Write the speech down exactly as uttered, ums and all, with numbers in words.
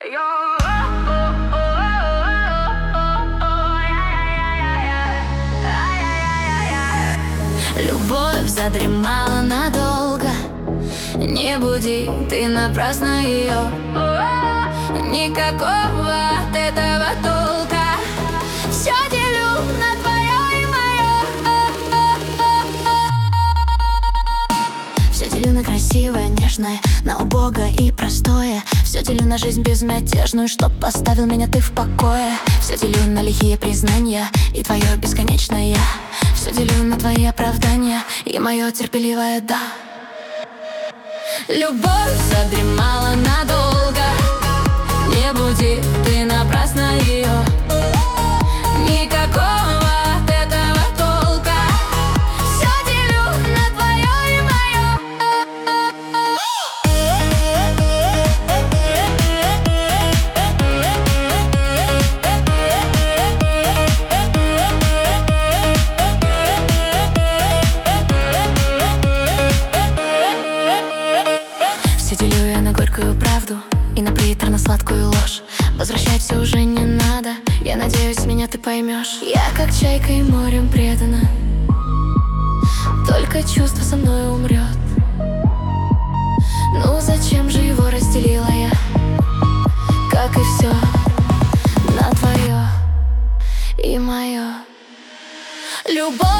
Любовь задремала надолго. Не буди, ты напрасно ее. Никакого от этого толка. Все делю на твое и мое. Все делю на красивое, нежное, на убогое и простое. Все делю на жизнь безмятежную, чтоб поставил меня ты в покое. Все делю на лихие признания и твое бесконечное я. Все делю на твои оправдания и мое терпеливое «да». Любовь задремала надолго. Не буди, ты напрасно ее. Никакого от этого толка. Все делю на твое и мое. Все делю я на горькую правду и на приторно-сладкую ложь. Возвращать все уже не надо. Я надеюсь, меня ты поймешь. Я как чайка и морем предана. Только чувство со мной умрет. Ну зачем же его разделила я? Как и все на твое и мое. Любовь